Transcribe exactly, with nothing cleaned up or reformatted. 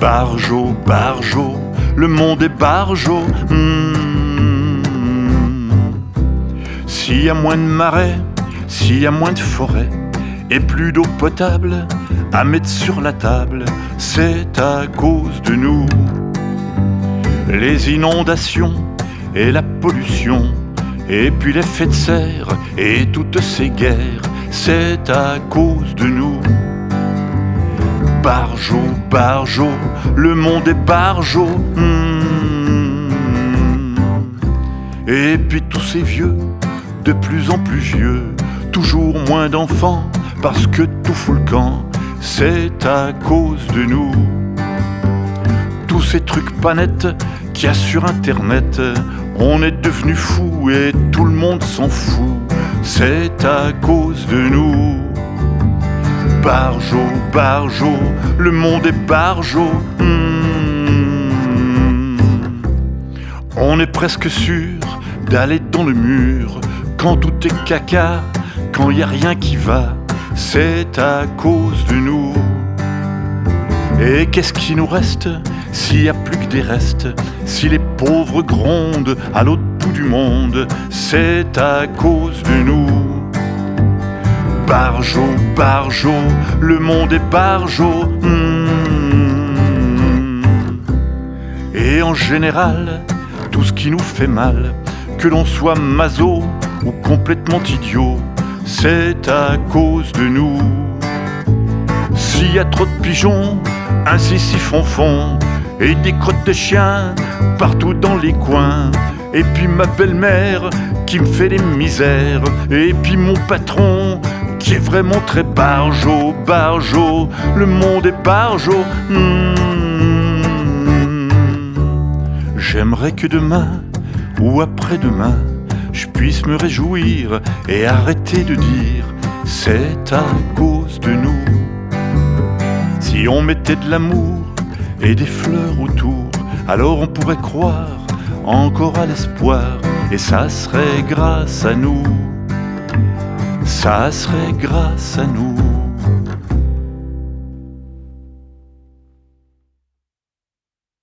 Barjot, Barjot, le monde est Barjot. Mmh. S'il y a moins de marais, s'il y a moins de forêts et plus d'eau potable à mettre sur la table, c'est à cause de nous. Les inondations et la pollution, et puis l'effet de serre et toutes ces guerres, c'est à cause de nous. Barjot, Barjot, le monde est Barjot. Mmh. Et puis tous ces vieux, de plus en plus vieux, toujours moins d'enfants, parce que tout fout le camp, c'est à cause de nous. Tous ces trucs pas nets qu'il y a sur internet, on est devenu fou et tout le monde s'en fout, c'est à cause de nous. Barjot, Barjot, le monde est Barjot. Mmh. On est presque sûr d'aller dans le mur quand tout est caca, quand y a rien qui va, c'est à cause de nous. Et qu'est-ce qui nous reste s'il n'y a plus que des restes, si les pauvres grondent à l'autre bout du monde, c'est à cause de nous. Barjot, Barjot, le monde est Barjot. Mmh. Et en général, tout ce qui nous fait mal, que l'on soit maso ou complètement idiot, c'est à cause de nous. S'il y a trop de pigeons, ainsi si fonfon, et des crottes de chiens partout dans les coins, et puis ma belle-mère qui me fait des misères, et puis mon patron qui est vraiment très Barjot, Barjot, le monde est Barjot. Mmh. J'aimerais que demain ou après-demain, je puisse me réjouir et arrêter de dire c'est à cause de nous. Si on mettait de l'amour et des fleurs autour, alors on pourrait croire encore à l'espoir, et ça serait grâce à nous. Ça serait grâce à nous.